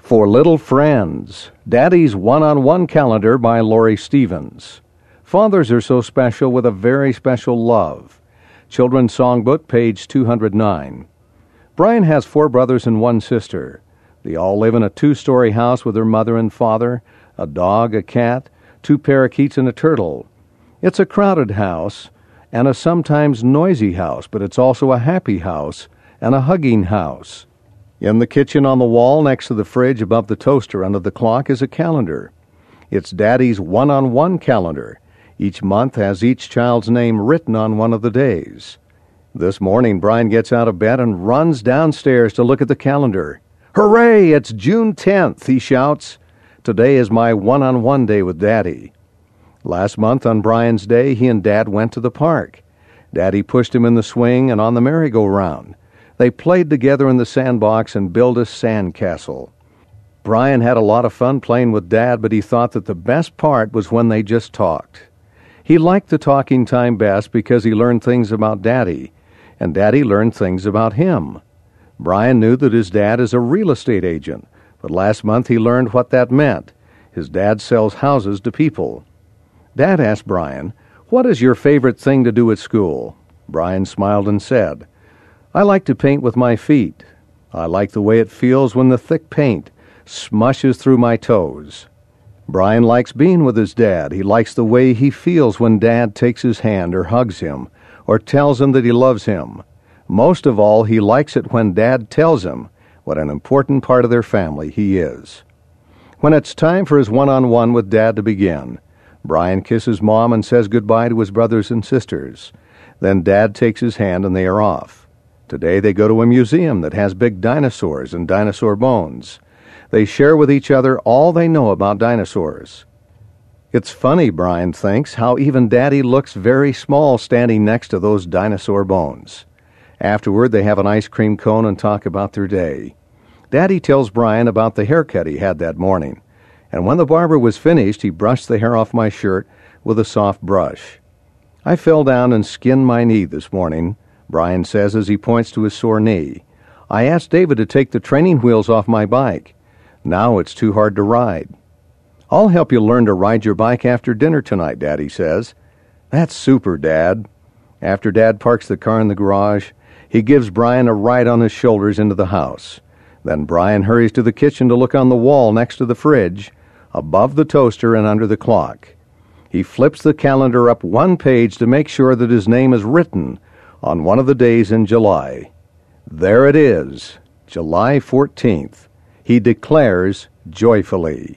For Little Friends, Daddy's One-on-One Calendar by Laurie Stevens. Fathers are so special with a very special love. Children's Songbook, page 209. Brian has 4 brothers and 1 sister. They all live in a 2-story house with their mother and father, a dog, a cat, 2 parakeets, and a turtle. It's a crowded house and a sometimes noisy house, but it's also a happy house and a hugging house. In the kitchen on the wall next to the fridge above the toaster under the clock is a calendar. It's Daddy's One-on-One Calendar. Each month has each child's name written on one of the days. This morning, Brian gets out of bed and runs downstairs to look at the calendar. "Hooray! It's June 10th, he shouts. "Today is my one-on-one day with Daddy." Last month on Brian's day, he and Dad went to the park. Daddy pushed him in the swing and on the merry-go-round. They played together in the sandbox and built a sand castle. Brian had a lot of fun playing with Dad, but he thought that the best part was when they just talked. He liked the talking time best because he learned things about Daddy, and Daddy learned things about him. Brian knew that his dad is a real estate agent, but last month he learned what that meant. His dad sells houses to people. Dad asked Brian, "What is your favorite thing to do at school?" Brian smiled and said, "I like to paint with my feet. I like the way it feels when the thick paint smushes through my toes." Brian likes being with his dad. He likes the way he feels when Dad takes his hand or hugs him or tells him that he loves him. Most of all, he likes it when Dad tells him what an important part of their family he is. When it's time for his one-on-one with Dad to begin, Brian kisses Mom and says goodbye to his brothers and sisters. Then Dad takes his hand and they are off. Today they go to a museum that has big dinosaurs and dinosaur bones. They share with each other all they know about dinosaurs. It's funny, Brian thinks, how even Daddy looks very small standing next to those dinosaur bones. Afterward, they have an ice cream cone and talk about their day. Daddy tells Brian about the haircut he had that morning, and when the barber was finished, he brushed the hair off my shirt with a soft brush. "I fell down and skinned my knee this morning," Brian says as he points to his sore knee. "I asked David to take the training wheels off my bike. Now it's too hard to ride." "I'll help you learn to ride your bike after dinner tonight," Daddy says. "That's super, Dad." After Dad parks the car in the garage, he gives Brian a ride on his shoulders into the house. Then Brian hurries to the kitchen to look on the wall next to the fridge, above the toaster and under the clock. He flips the calendar up 1 page to make sure that his name is written on one of the days in July. There it is, July 14th. He declares joyfully.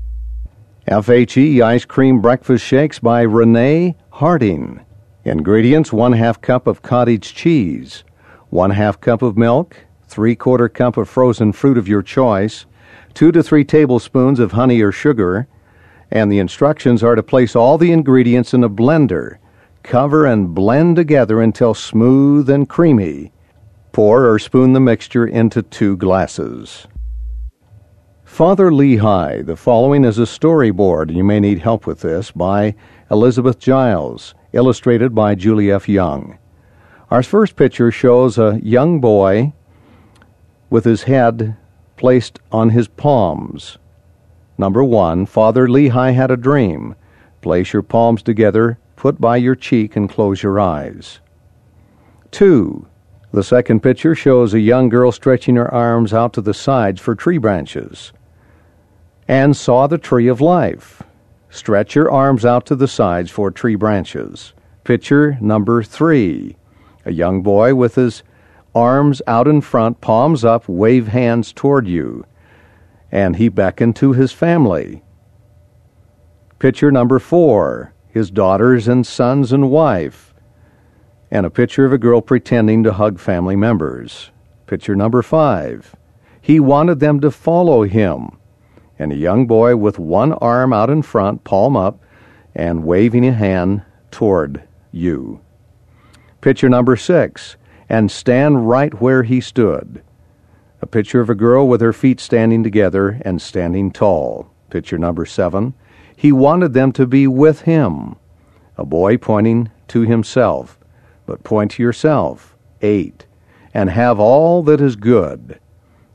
FHE Ice Cream Breakfast Shakes by Renee Harding. Ingredients: 1/2 cup of cottage cheese, 1/2 cup of milk, 3/4 cup of frozen fruit of your choice, 2 to 3 tablespoons of honey or sugar, and the instructions are to place all the ingredients in a blender. Cover and blend together until smooth and creamy. Pour or spoon the mixture into 2 glasses. Father Lehi. The following is a storyboard, and you may need help with this, by Elizabeth Giles, illustrated by Julie F. Young. Our first picture shows a young boy with his head placed on his palms. Number 1, Father Lehi had a dream. Place your palms together, put by your cheek, and close your eyes. 2. The second picture shows a young girl stretching her arms out to the sides for tree branches. And saw the tree of life. Stretch your arms out to the sides for tree branches. Picture number 3. A young boy with his arms out in front, palms up, wave hands toward you. And he beckoned to his family. Picture number 4. His daughters and sons and wife, and a picture of a girl pretending to hug family members. Picture number 5. He wanted them to follow him, and a young boy with one arm out in front, palm up, and waving a hand toward you. Picture number 6. And stand right where he stood. A picture of a girl with her feet standing together and standing tall. Picture number 7. He wanted them to be with him. A boy pointing to himself, but point to yourself. 8. And have all that is good.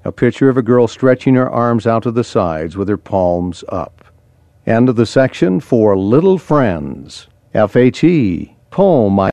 A picture of a girl stretching her arms out to the sides with her palms up. End of the section for Little Friends. FHE, poem